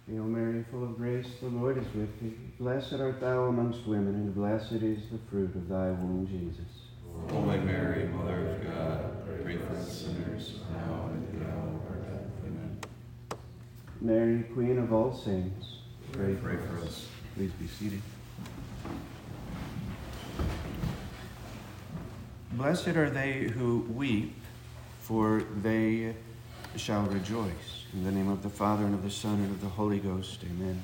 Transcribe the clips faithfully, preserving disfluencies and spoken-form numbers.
Hail Mary, full of grace, the Lord is with thee. Blessed art thou amongst women, and blessed is the fruit of thy womb, Jesus. Holy Mary, Mother of God, pray for us sinners, now and at the hour of our death. Amen. Mary, Queen of all saints, pray, Pray for us. Please be seated. Blessed are they who weep, for they shall rejoice. In the name of the Father, and of the Son, and of the Holy Ghost. Amen.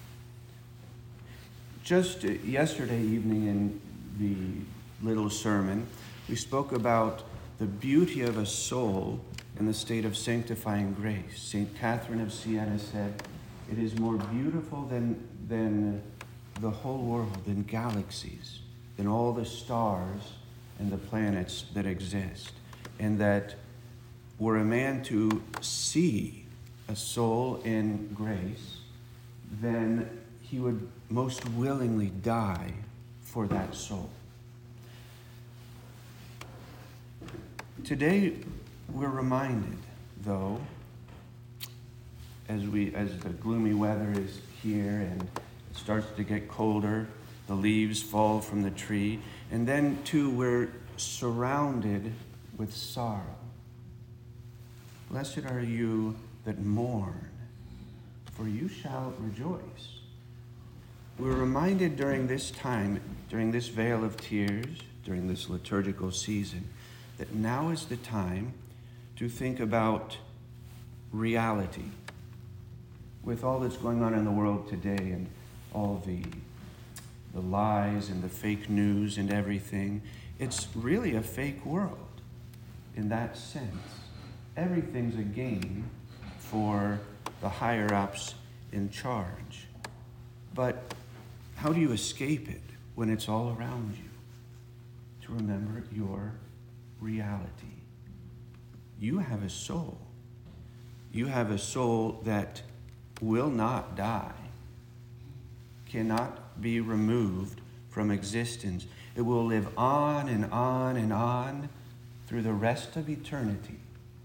Just yesterday evening in the little sermon, we spoke about the beauty of a soul in the state of sanctifying grace. Saint Catherine of Siena said, "It is more beautiful than, than the whole world, than galaxies, than all the stars and the planets that exist." And that were a man to see a soul in grace, then he would most willingly die for that soul. Today, we're reminded, though, as we as the gloomy weather is here and it starts to get colder, the leaves fall from the tree, and then, too, we're surrounded with sorrow. Blessed are you that mourn, for you shall rejoice. We're reminded during this time, during this veil of tears, during this liturgical season, that now is the time to think about reality. With all that's going on in the world today and all the, the lies and the fake news and everything, it's really a fake world in that sense. Everything's a game for the higher-ups in charge. But how do you escape it when it's all around you? To remember your reality. You have a soul. You have a soul that will not die, cannot be removed from existence. It will live on and on and on through the rest of eternity.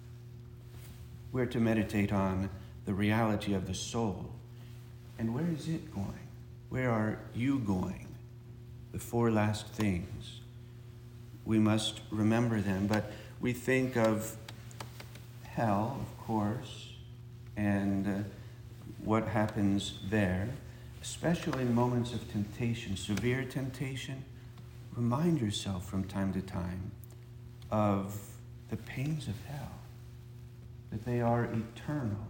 We're to meditate on the reality of the soul. And where is it going? Where are you going? The four last things. We must remember them, but we think of hell, of course, and uh, what happens there, especially in moments of temptation, severe temptation. Remind yourself from time to time of the pains of hell, that they are eternal.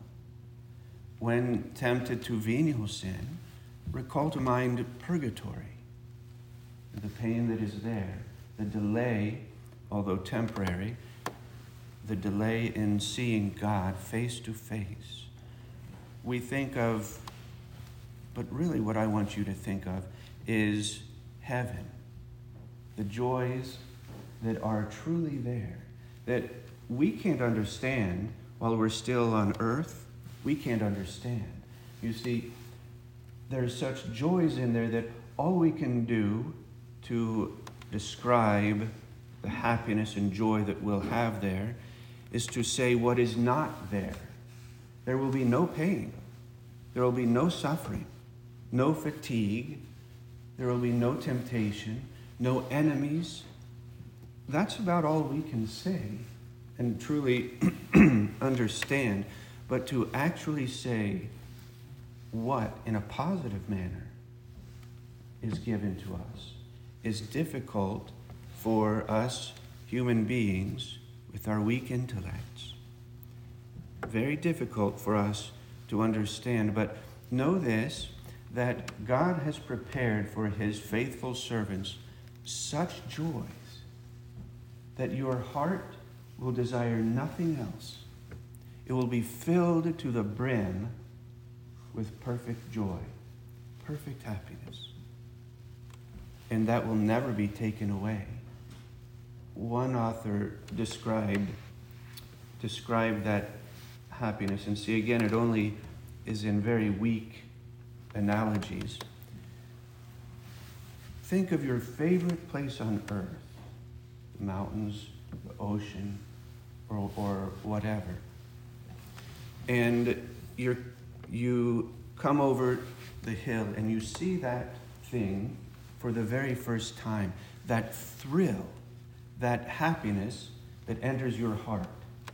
When tempted to venial sin, recall to mind purgatory, the pain that is there, the delay, although temporary, the delay in seeing God face to face. We think of, but really what I want you to think of is heaven, the joys that are truly there, that we can't understand while we're still on earth. We can't understand. You see, there's such joys in there that all we can do to describe the happiness and joy that we'll have there is to say what is not there. There will be no pain. There will be no suffering, no fatigue. There will be no temptation, no enemies. That's about all we can say and truly understand. But to actually say what, in a positive manner, is given to us is difficult for us human beings with our weak intellects. Very difficult for us to understand. But know this, that God has prepared for his faithful servants such joys that your heart will desire nothing else. It will be filled to the brim with perfect joy, perfect happiness. And that will never be taken away. One author described, described that happiness, and see, again, it only is in very weak analogies. Think of your favorite place on earth, the mountains, the ocean, or, or whatever. And you're, you come over the hill and you see that thing for the very first time, that thrill, that happiness that enters your heart,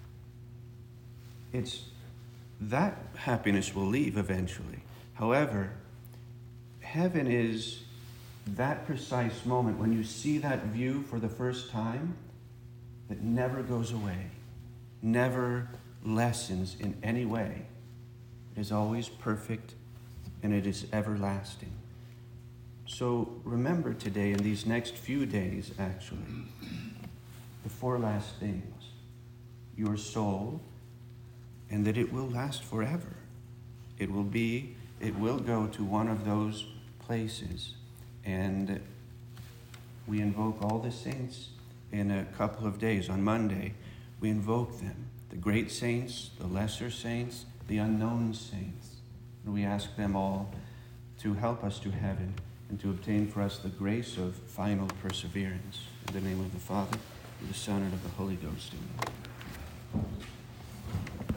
it's that happiness will leave eventually. However, heaven is that precise moment when you see that view for the first time that never goes away, never lessens in any way. It is always perfect and it is everlasting. So remember today, in these next few days actually, the four last things: your soul, and that it will last forever. It will be, it will go to one of those places. And we invoke all the saints in a couple of days. On Monday, we invoke them, the great saints, the lesser saints, the unknown saints. And we ask them all to help us to heaven and to obtain for us the grace of final perseverance. In the name of the Father, and the Son, and of the Holy Ghost. Amen.